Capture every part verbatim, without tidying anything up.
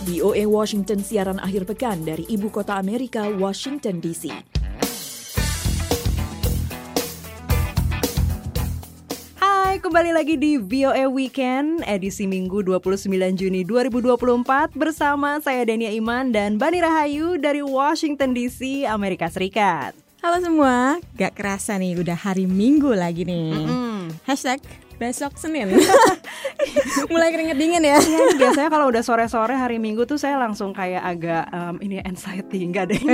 V O A Washington siaran akhir pekan dari ibu kota Amerika, Washington D C. Hai, kembali lagi di V O A Weekend, edisi Minggu dua puluh sembilan Juni dua ribu dua puluh empat bersama saya Dania Iman dan Bani Rahayu dari Washington D C, Amerika Serikat. Halo semua, gak kerasa nih udah hari Minggu lagi nih. Mm-mm. Hashtag besok Senin. Mulai keringet dingin ya. Ya, biasanya kalau udah sore-sore hari Minggu tuh saya langsung kayak agak um, ini anxiety, enggak deh.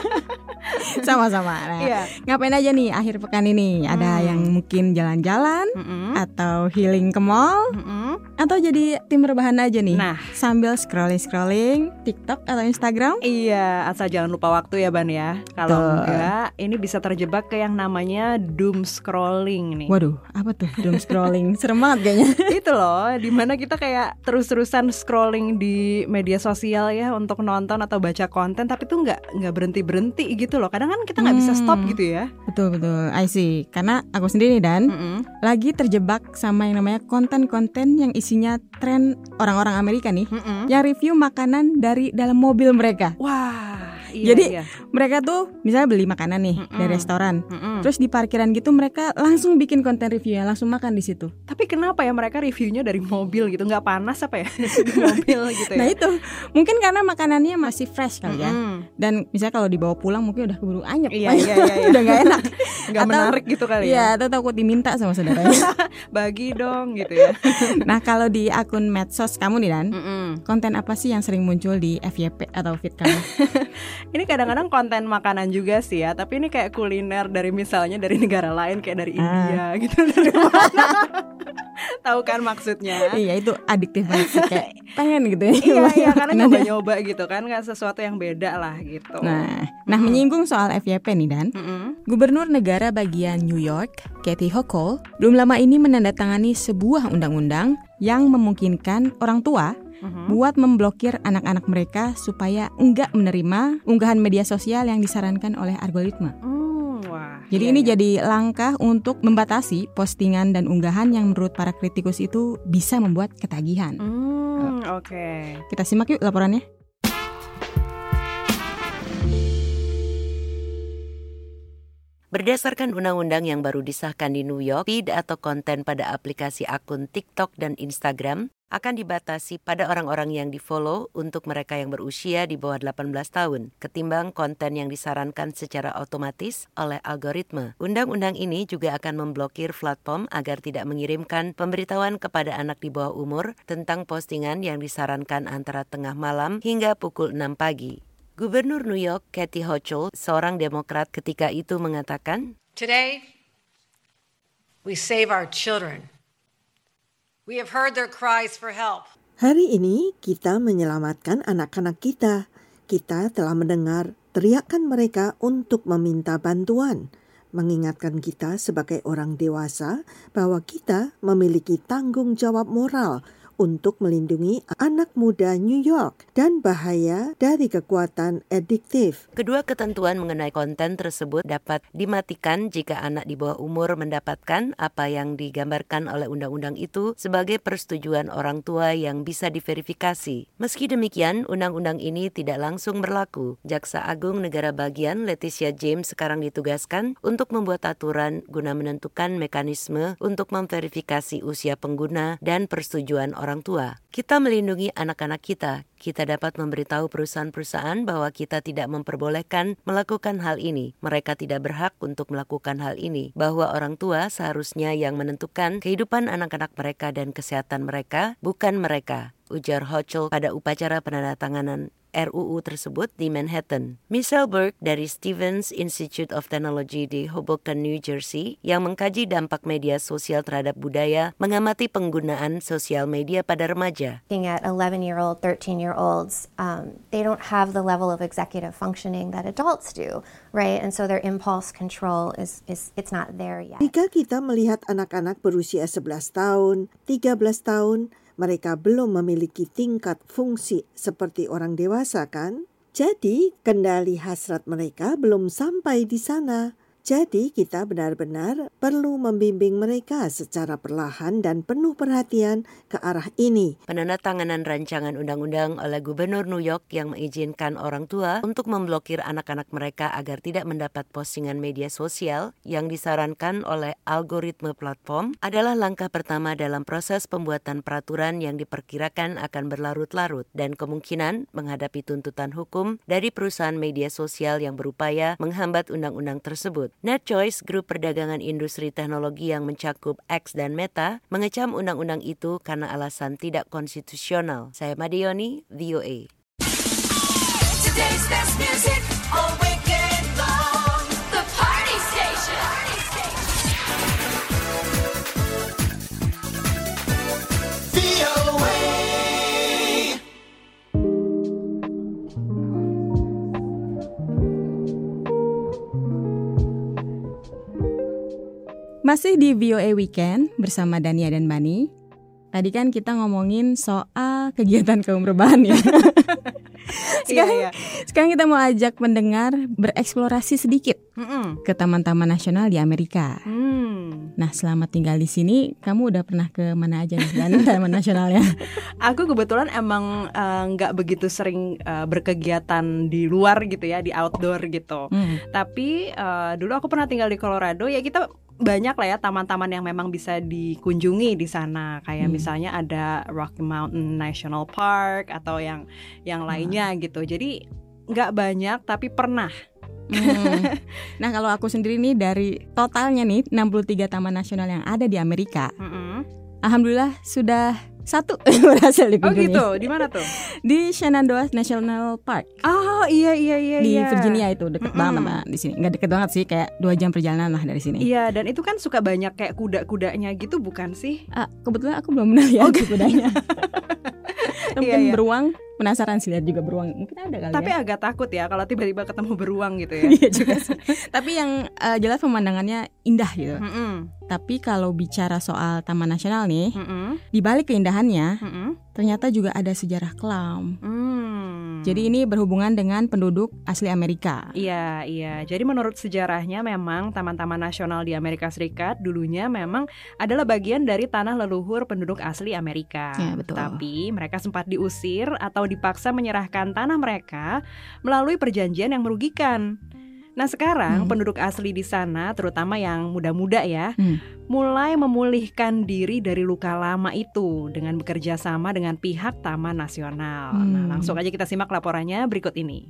Sama-sama. Nah, Iya. ngapain aja nih akhir pekan ini? Ada Hmm. yang mungkin jalan-jalan Mm-mm. atau healing ke mall Mm-mm. atau jadi tim rebahan aja nih. Nah. Sambil scrolling-scrolling TikTok atau Instagram. Iya, asal jangan lupa waktu ya Ban ya. Kalau Betul. enggak, ini bisa terjebak ke yang namanya doom scrolling nih. Waduh, apa tuh doom scrolling? Serem banget kayaknya. Itu loh, dimana kita kayak terus-terusan scrolling di media sosial ya untuk nonton atau baca konten, tapi tuh nggak nggak berhenti berhenti gitu loh. Kadang kan kita nggak bisa stop Hmm. gitu ya. Betul betul, I see. Karena aku sendiri dan Mm-mm. lagi terjebak sama yang namanya konten-konten yang isinya tren orang-orang Amerika nih, Mm-mm. yang review makanan dari dalam mobil mereka. Wah, iya, Jadi iya. mereka tuh misalnya beli makanan nih Mm-mm. dari restoran, Mm-mm. terus di parkiran gitu mereka langsung bikin konten review ya, langsung makan di situ. Tapi kenapa ya mereka reviewnya dari mobil gitu? Nggak panas apa ya di mobil gitu ya? Nah itu mungkin karena makanannya masih fresh kali ya. Mm-mm. Dan misalnya kalau dibawa pulang mungkin udah keburu anyep, Iya, iya, iya, iya. udah nggak enak, Nggak Atau- menarik gitu kali Iya, ya. atau takut diminta sama saudaranya. Bagi dong gitu ya. Nah kalau di akun medsos kamu nih Dan, Mm-mm. konten apa sih yang sering muncul di F Y P atau feed kamu? Ini kadang-kadang konten makanan juga sih ya, tapi ini kayak kuliner dari misalnya dari negara lain kayak dari Ah. India gitu, dari mana? Tahu kan maksudnya? Iya itu adiktif banget sih, kayak pengen gitu ya. Iya, iya, karena Makanannya. nyoba-nyoba gitu kan, nggak sesuatu yang beda lah gitu. Nah, nah menyinggung soal F Y P nih Dan, Mm-mm. Gubernur negara bagian New York, Kathy Hochul, belum lama ini menandatangani sebuah undang-undang yang memungkinkan orang tua Mhm. buat memblokir anak-anak mereka supaya enggak menerima unggahan media sosial yang disarankan oleh algoritma. Hmm, wah. Jadi iya, ini iya. jadi langkah untuk membatasi postingan dan unggahan yang menurut para kritikus itu bisa membuat ketagihan. Hmm, oke. Kita simak yuk laporannya. Berdasarkan undang-undang yang baru disahkan di New York, feed atau konten pada aplikasi akun TikTok dan Instagram akan dibatasi pada orang-orang yang di-follow untuk mereka yang berusia di bawah delapan belas tahun, ketimbang konten yang disarankan secara otomatis oleh algoritma. Undang-undang ini juga akan memblokir platform agar tidak mengirimkan pemberitahuan kepada anak di bawah umur tentang postingan yang disarankan antara tengah malam hingga pukul enam pagi. Gubernur New York, Kathy Hochul, seorang Demokrat ketika itu mengatakan, Today, we save our children. We have heard their cries for help. Hari ini kita menyelamatkan anak-anak kita. Kita telah mendengar teriakan mereka untuk meminta bantuan, mengingatkan kita sebagai orang dewasa bahwa kita memiliki tanggung jawab moral untuk melindungi anak muda New York dan bahaya dari kekuatan adiktif. kedua ketentuan mengenai konten tersebut dapat dimatikan jika anak di bawah umur mendapatkan apa yang digambarkan oleh undang-undang itu sebagai persetujuan orang tua yang bisa diverifikasi. Meski demikian, undang-undang ini tidak langsung berlaku. Jaksa Agung Negara Bagian Leticia James sekarang ditugaskan untuk membuat aturan guna menentukan mekanisme untuk memverifikasi usia pengguna dan persetujuan orang tua. Kita melindungi anak-anak kita. Kita dapat memberitahu perusahaan-perusahaan bahwa kita tidak memperbolehkan melakukan hal ini. Mereka tidak berhak untuk melakukan hal ini. Bahwa orang tua seharusnya yang menentukan kehidupan anak-anak mereka dan kesehatan mereka, bukan mereka, ujar Hochul pada upacara penandatanganan R U U tersebut di Manhattan. Michelle Burke dari Stevens Institute of Technology di Hoboken, New Jersey, yang mengkaji dampak media sosial terhadap budaya, mengamati penggunaan sosial media pada remaja. Looking at eleven-year-old, thirteen-year-olds, um, they don't have the level of executive functioning that adults do, right? And so their impulse control is, is it's not there yet. Jika kita melihat anak-anak berusia sebelas tahun, tiga belas tahun, mereka belum memiliki tingkat fungsi seperti orang dewasa kan? Jadi, kendali hasrat mereka belum sampai di sana. Jadi kita benar-benar perlu membimbing mereka secara perlahan dan penuh perhatian ke arah ini. Penandatanganan rancangan undang-undang oleh Gubernur New York yang mengizinkan orang tua untuk memblokir anak-anak mereka agar tidak mendapat postingan media sosial yang disarankan oleh algoritma platform adalah langkah pertama dalam proses pembuatan peraturan yang diperkirakan akan berlarut-larut dan kemungkinan menghadapi tuntutan hukum dari perusahaan media sosial yang berupaya menghambat undang-undang tersebut. NetChoice, grup perdagangan industri teknologi yang mencakup X dan Meta, mengecam undang-undang itu karena alasan tidak konstitusional. Saya Madioni, V O A. Today's best music, all weekend long, the Party Station. V O A. Masih di V O A Weekend bersama Dania dan Bani. Tadi kan kita ngomongin soal kegiatan kaum rebahan ya. sekarang, iya, iya. sekarang kita mau ajak pendengar bereksplorasi sedikit Mm-mm. ke taman-taman nasional di Amerika. Mm. Nah, selama tinggal di sini, kamu udah pernah ke mana aja nih dan taman nasionalnya? Aku kebetulan emang nggak uh, begitu sering uh, berkegiatan di luar gitu ya, di outdoor gitu. Mm. Tapi uh, dulu aku pernah tinggal di Colorado, ya kita banyak lah ya taman-taman yang memang bisa dikunjungi di sana. Kayak hmm. misalnya ada Rocky Mountain National Park atau yang yang lainnya hmm. gitu. Jadi nggak banyak tapi pernah. Hmm. Nah, kalau aku sendiri nih dari totalnya nih enam puluh tiga taman nasional yang ada di Amerika, hmm. alhamdulillah sudah satu berhasil dikunjungi. Oh gitu, di mana tuh? Di Shenandoah National Park. Oh iya iya iya. Di iya. Virginia itu deket mm-hmm. banget sama di sini. Nggak deket banget sih, kayak dua jam perjalanan lah dari sini. Iya, dan itu kan suka banyak kayak kuda-kudanya gitu bukan sih? Ah, kebetulan aku belum pernah lihat okay. kudanya. Mungkin iya, iya. beruang, penasaran sih lihat juga beruang. Mungkin ada kali. Tapi ya. agak takut ya kalau tiba-tiba ketemu beruang gitu ya. Iya juga sih. Tapi yang uh, jelas pemandangannya indah gitu. Mm-hmm. Tapi kalau bicara soal taman nasional nih, mm-hmm. di balik keindahannya, mm-hmm. ternyata juga ada sejarah kelam. Mm. Jadi ini berhubungan dengan penduduk asli Amerika. Iya, iya. Jadi menurut sejarahnya memang taman-taman nasional di Amerika Serikat dulunya memang adalah bagian dari tanah leluhur penduduk asli Amerika. Ya, betul. Tapi mereka sempat diusir atau dipaksa menyerahkan tanah mereka melalui perjanjian yang merugikan. Nah sekarang hmm. penduduk asli di sana, terutama yang muda-muda ya, hmm. mulai memulihkan diri dari luka lama itu dengan bekerja sama dengan pihak Taman Nasional. Hmm. Nah langsung aja kita simak laporannya berikut ini.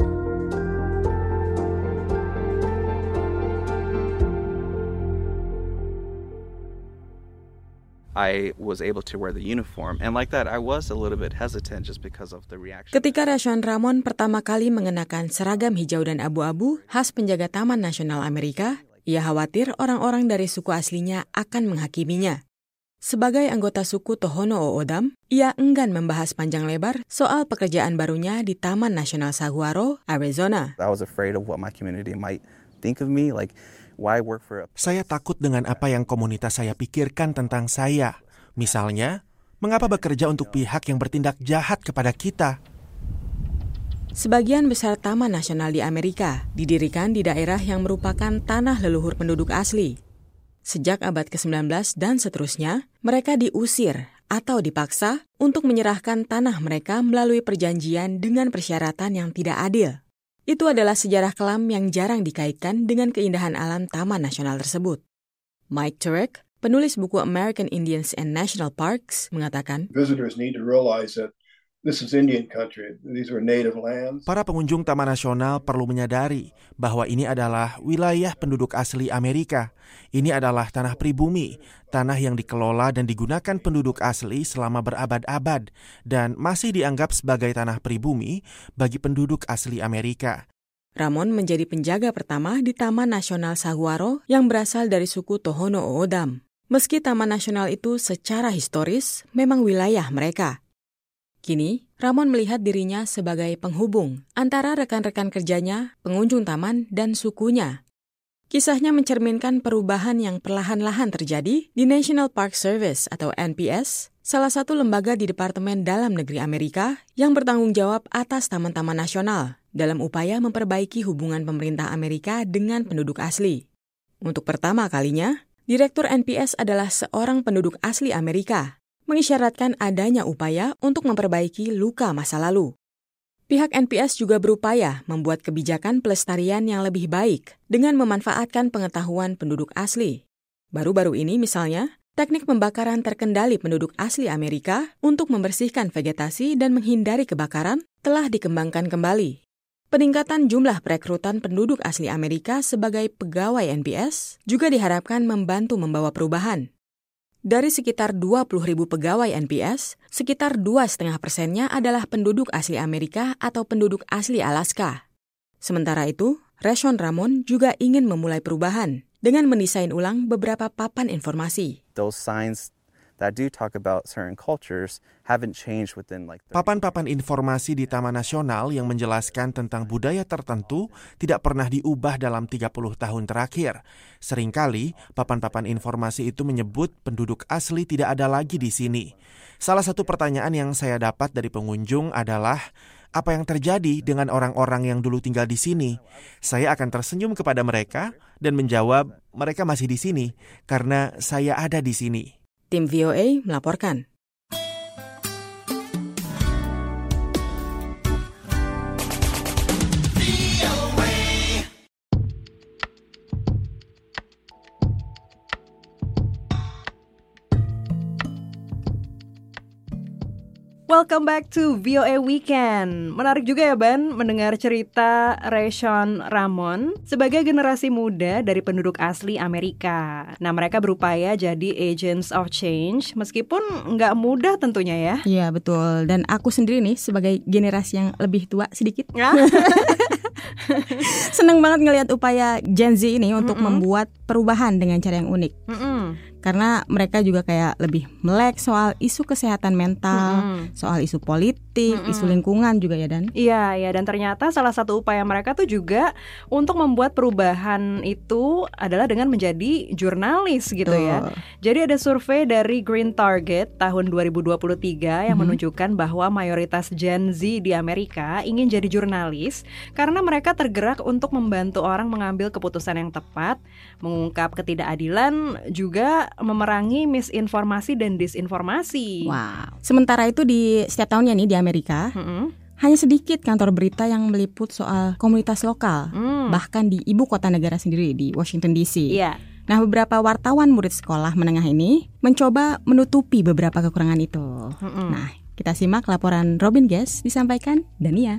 I was able to wear the uniform, and like that I was a little bit hesitant just because of the reaction. Ketika Rashawn Ramon pertama kali mengenakan seragam hijau dan abu-abu khas penjaga Taman Nasional Amerika, ia khawatir orang-orang dari suku aslinya akan menghakiminya. Sebagai anggota suku Tohono O'odham, ia enggan membahas panjang lebar soal pekerjaan barunya di Taman Nasional Saguaro, Arizona. I was afraid of what my community might think of me, like saya takut dengan apa yang komunitas saya pikirkan tentang saya. Misalnya, mengapa bekerja untuk pihak yang bertindak jahat kepada kita? Sebagian besar taman nasional di Amerika didirikan di daerah yang merupakan tanah leluhur penduduk asli. Sejak abad kesembilan belas dan seterusnya, mereka diusir atau dipaksa untuk menyerahkan tanah mereka melalui perjanjian dengan persyaratan yang tidak adil. Itu adalah sejarah kelam yang jarang dikaitkan dengan keindahan alam taman nasional tersebut. Mike Turek, penulis buku American Indians and National Parks, mengatakan, Visitors need to realize that this is Indian country. These were native lands. Para pengunjung taman nasional perlu menyadari bahwa ini adalah wilayah penduduk asli Amerika. Ini adalah tanah pribumi, tanah yang dikelola dan digunakan penduduk asli selama berabad-abad dan masih dianggap sebagai tanah pribumi bagi penduduk asli Amerika. Ramon menjadi penjaga pertama di Taman Nasional Saguaro yang berasal dari suku Tohono O'odham. Meski Taman Nasional itu secara historis memang wilayah mereka. Kini, Ramon melihat dirinya sebagai penghubung antara rekan-rekan kerjanya, pengunjung taman, dan sukunya. Kisahnya mencerminkan perubahan yang perlahan-lahan terjadi di National Park Service atau N P S salah satu lembaga di Departemen Dalam Negeri Amerika yang bertanggung jawab atas taman-taman nasional dalam upaya memperbaiki hubungan pemerintah Amerika dengan penduduk asli. Untuk pertama kalinya, Direktur N P S adalah seorang penduduk asli Amerika, mengisyaratkan adanya upaya untuk memperbaiki luka masa lalu. Pihak N P S juga berupaya membuat kebijakan pelestarian yang lebih baik dengan memanfaatkan pengetahuan penduduk asli. Baru-baru ini misalnya, teknik pembakaran terkendali penduduk asli Amerika untuk membersihkan vegetasi dan menghindari kebakaran telah dikembangkan kembali. Peningkatan jumlah perekrutan penduduk asli Amerika sebagai pegawai N P S juga diharapkan membantu membawa perubahan. Dari sekitar dua puluh ribu pegawai N P S, sekitar dua koma lima persennya adalah penduduk asli Amerika atau penduduk asli Alaska. Sementara itu, Rashawn Ramon juga ingin memulai perubahan dengan mendesain ulang beberapa papan informasi. Those signs that do talk about certain cultures haven't changed within like Papan-papan informasi di Taman Nasional yang menjelaskan tentang budaya tertentu tidak pernah diubah dalam tiga puluh tahun terakhir. Seringkali, papan-papan informasi itu menyebut penduduk asli tidak ada lagi di sini. Salah satu pertanyaan yang saya dapat dari pengunjung adalah, apa yang terjadi dengan orang-orang yang dulu tinggal di sini? Saya akan tersenyum kepada mereka dan menjawab, mereka masih di sini karena saya ada di sini. Tim V O A melaporkan. Welcome back to V O A Weekend. Menarik juga ya Ban, mendengar cerita Rashawn Ramon sebagai generasi muda dari penduduk asli Amerika. Nah, mereka berupaya jadi agents of change, meskipun nggak mudah tentunya ya. Iya, betul. Dan aku sendiri nih sebagai generasi yang lebih tua sedikit. Seneng banget ngelihat upaya Gen Z ini untuk Mm-mm. membuat perubahan dengan cara yang unik. Mm-mm. Karena mereka juga kayak lebih melek soal isu kesehatan mental, Mm-mm. soal isu politik, Mm-mm. isu lingkungan juga ya Dan. Iya, ya dan ternyata salah satu upaya mereka tuh juga untuk membuat perubahan itu adalah dengan menjadi jurnalis gitu Tuh. ya. Jadi ada survei dari Green Target tahun dua ribu dua puluh tiga yang mm-hmm. menunjukkan bahwa mayoritas Gen Z di Amerika ingin jadi jurnalis karena mereka tergerak untuk membantu orang mengambil keputusan yang tepat, mengungkap ketidakadilan, juga memerangi misinformasi dan disinformasi. Wow. Sementara itu di setiap tahunnya nih di Amerika, mm-hmm. hanya sedikit kantor berita yang meliput soal komunitas lokal, mm. bahkan di ibu kota negara sendiri di Washington D C. Iya. Nah, beberapa wartawan murid sekolah menengah ini mencoba menutupi beberapa kekurangan itu. Mm-hmm. Nah, kita simak laporan Robin Guest disampaikan Dania.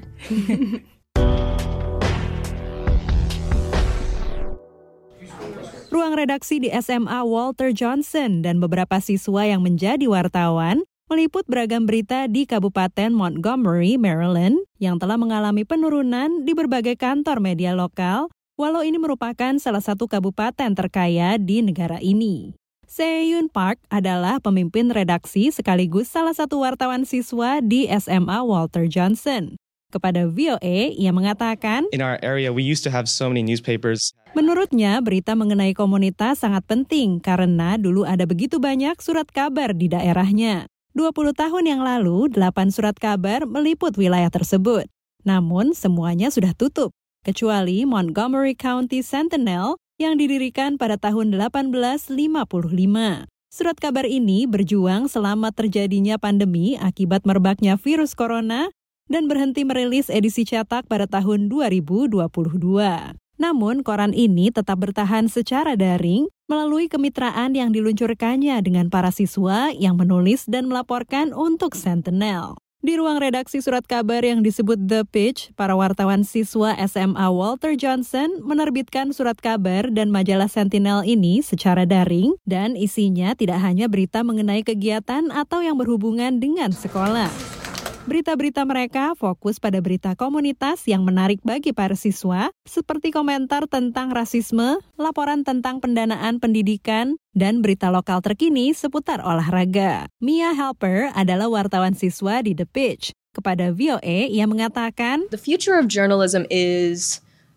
Ruang redaksi di S M A Walter Johnson dan beberapa siswa yang menjadi wartawan meliput beragam berita di Kabupaten Montgomery, Maryland yang telah mengalami penurunan di berbagai kantor media lokal, walau ini merupakan salah satu kabupaten terkaya di negara ini. Sehyun Park adalah pemimpin redaksi sekaligus salah satu wartawan siswa di S M A Walter Johnson. Kepada V O A, ia mengatakan, In our area, we used to have so many newspapers. Menurutnya, berita mengenai komunitas sangat penting karena dulu ada begitu banyak surat kabar di daerahnya. dua puluh tahun yang lalu, delapan surat kabar meliput wilayah tersebut. Namun, semuanya sudah tutup, kecuali Montgomery County Sentinel yang didirikan pada tahun delapan belas lima puluh lima. Surat kabar ini berjuang selama terjadinya pandemi akibat merebaknya virus corona dan berhenti merilis edisi cetak pada tahun dua ribu dua puluh dua. Namun, koran ini tetap bertahan secara daring melalui kemitraan yang diluncurkannya dengan para siswa yang menulis dan melaporkan untuk Sentinel. Di ruang redaksi surat kabar yang disebut The Pitch, para wartawan siswa S M A Walter Johnson menerbitkan surat kabar dan majalah Sentinel ini secara daring dan isinya tidak hanya berita mengenai kegiatan atau yang berhubungan dengan sekolah. Berita-berita mereka fokus pada berita komunitas yang menarik bagi para siswa, seperti komentar tentang rasisme, laporan tentang pendanaan pendidikan, dan berita lokal terkini seputar olahraga. Mia Halper adalah wartawan siswa di The Pitch. Kepada V O A, ia mengatakan, The future of journalism is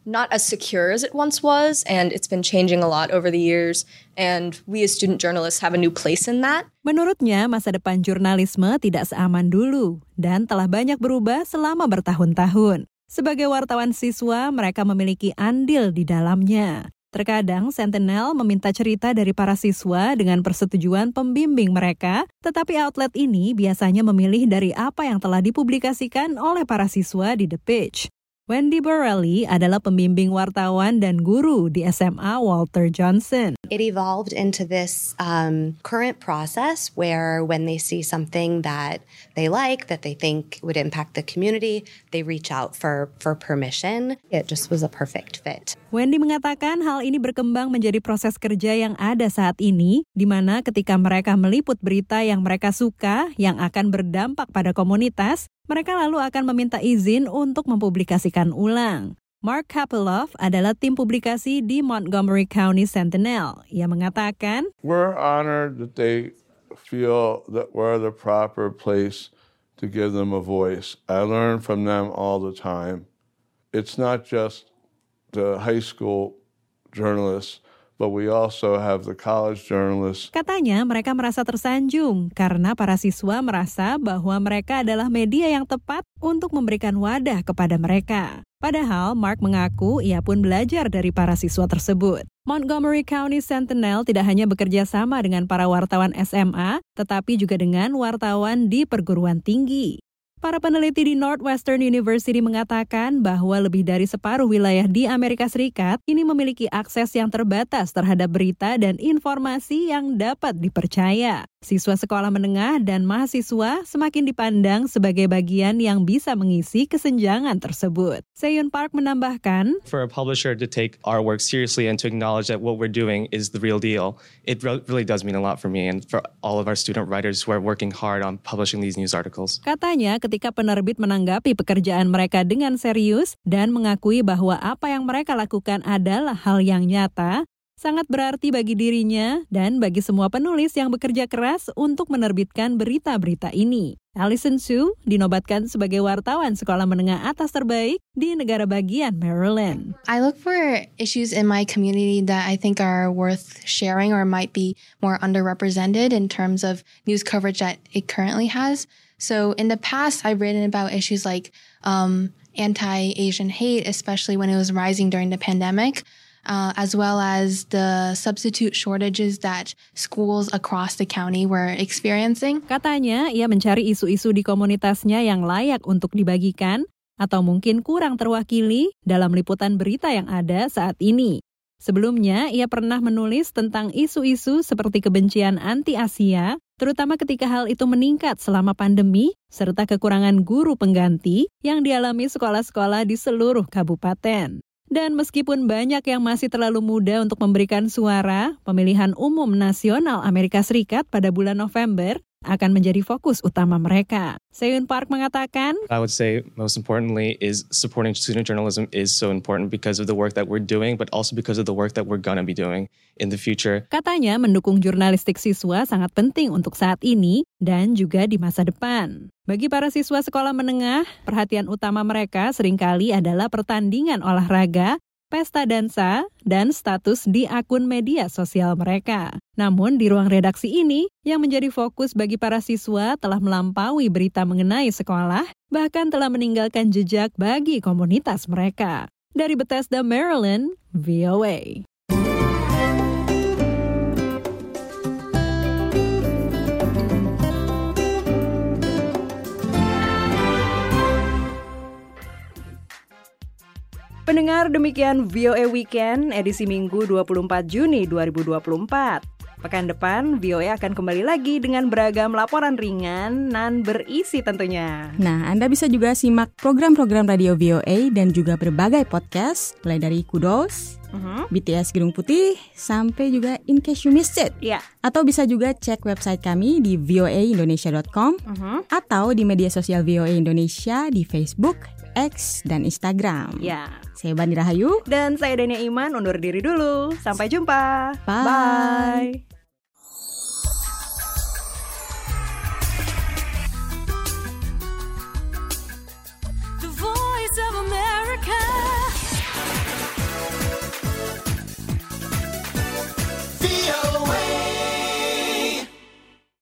not as secure as it once was, and it's been changing a lot over the years, and we as student journalists have a new place in that. Menurutnya, masa depan jurnalisme tidak seaman dulu dan telah banyak berubah selama bertahun-tahun. Sebagai wartawan siswa, mereka memiliki andil di dalamnya. Terkadang Sentinel meminta cerita dari para siswa dengan persetujuan pembimbing mereka, tetapi outlet ini biasanya memilih dari apa yang telah dipublikasikan oleh para siswa di The Pitch. Wendy Borelli adalah pembimbing wartawan dan guru di S M A Walter Johnson. It evolved into this um, current process where when they see something that they like, that they think would impact the community, they reach out for, for permission. It just was a perfect fit. Wendy mengatakan hal ini berkembang menjadi proses kerja yang ada saat ini, di mana ketika mereka meliput berita yang mereka suka, yang akan berdampak pada komunitas, mereka lalu akan meminta izin untuk mempublikasikan ulang. Mark Kapeloff adalah tim publikasi di Montgomery County Sentinel. Ia mengatakan, We're honored that they feel that we're the proper place to give them a voice. I learn from them all the time. It's not just the high school journalists, but we also have the college journalists. Katanya mereka merasa tersanjung karena para siswa merasa bahwa mereka adalah media yang tepat untuk memberikan wadah kepada mereka. Padahal Mark mengaku ia pun belajar dari para siswa tersebut. Montgomery County Sentinel tidak hanya bekerja sama dengan para wartawan S M A, tetapi juga dengan wartawan di perguruan tinggi. Para peneliti di Northwestern University mengatakan bahwa lebih dari separuh wilayah di Amerika Serikat ini memiliki akses yang terbatas terhadap berita dan informasi yang dapat dipercaya. Siswa sekolah menengah dan mahasiswa semakin dipandang sebagai bagian yang bisa mengisi kesenjangan tersebut. Seyon Park menambahkan, For a publisher to take our work seriously and to acknowledge that what we're doing is the real deal, it re- really does mean a lot for me and for all of our student writers who are working hard on publishing these news articles. Katanya ketika penerbit menanggapi pekerjaan mereka dengan serius dan mengakui bahwa apa yang mereka lakukan adalah hal yang nyata, sangat berarti bagi dirinya dan bagi semua penulis yang bekerja keras untuk menerbitkan berita-berita ini. Allison Sue dinobatkan sebagai wartawan sekolah menengah atas terbaik di negara bagian Maryland. I look for issues in my community that I think are worth sharing or might be more underrepresented in terms of news coverage that it currently has. So in the past, I've written about issues like um, anti-Asian hate, especially when it was rising during the pandemic. Uh, as well as the substitute shortages that schools across the county were experiencing. Katanya, ia mencari isu-isu di komunitasnya yang layak untuk dibagikan atau mungkin kurang terwakili dalam liputan berita yang ada saat ini. Sebelumnya, ia pernah menulis tentang isu-isu seperti kebencian anti-Asia, terutama ketika hal itu meningkat selama pandemi, serta kekurangan guru pengganti yang dialami sekolah-sekolah di seluruh kabupaten. Dan meskipun banyak yang masih terlalu muda untuk memberikan suara, pemilihan umum nasional Amerika Serikat pada bulan November akan menjadi fokus utama mereka. Seyon Park mengatakan, I would say most importantly is supporting student journalism is so important because of the work that we're doing, but also because of the work that we're gonna be doing in the future. Katanya mendukung jurnalistik siswa sangat penting untuk saat ini dan juga di masa depan. Bagi para siswa sekolah menengah, perhatian utama mereka seringkali adalah pertandingan olahraga, pesta dansa, dan status di akun media sosial mereka. Namun di ruang redaksi ini, yang menjadi fokus bagi para siswa telah melampaui berita mengenai sekolah, bahkan telah meninggalkan jejak bagi komunitas mereka. Dari Bethesda, Maryland, V O A. Pendengar, demikian V O A Weekend edisi Minggu dua puluh empat Juni dua ribu dua puluh empat. Pekan depan V O A akan kembali lagi dengan beragam laporan ringan dan berisi tentunya. Nah, Anda bisa juga simak program-program radio V O A dan juga berbagai podcast, mulai dari Kudos, uh-huh. B T S Gedung Putih, sampai juga In Case You Missed It. Yeah. Atau bisa juga cek website kami di v o a indonesia dot com uh-huh. atau di media sosial V O A Indonesia di Facebook, X, dan Instagram. Ya. Saya Bani Rahayu. Dan saya Dania Iman undur diri dulu. Sampai jumpa. Bye. Bye.